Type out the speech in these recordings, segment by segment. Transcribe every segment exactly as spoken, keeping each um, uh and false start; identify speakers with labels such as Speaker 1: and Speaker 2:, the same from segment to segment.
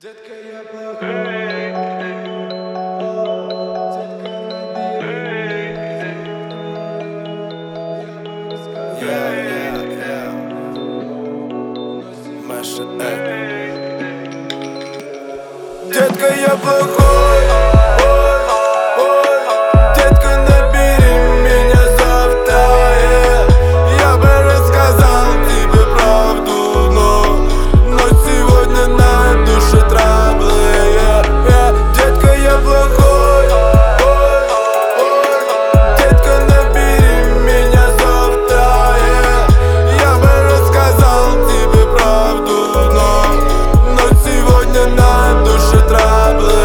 Speaker 1: Детка, я плохой. Детка, я плохой. Детка, набери меня завтра. Я бы рассказал тебе правду, но Но сегодня на душе траблы. Детка, я плохой. Детка, набери меня завтра. Я бы рассказал тебе правду, но Но сегодня на душе траблы.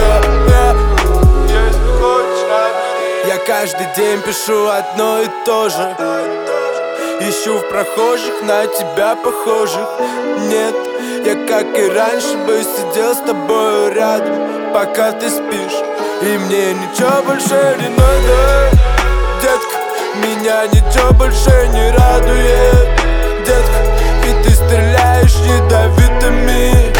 Speaker 1: Я каждый день пишу одно и то же. Ищу в прохожих на тебя похожих. Нет, я как и раньше бы сидел с тобой рядом, пока ты спишь, и мне ничего больше не надо. Детка, меня ничего больше не радует. Детка, и ты стреляешь ядовитыми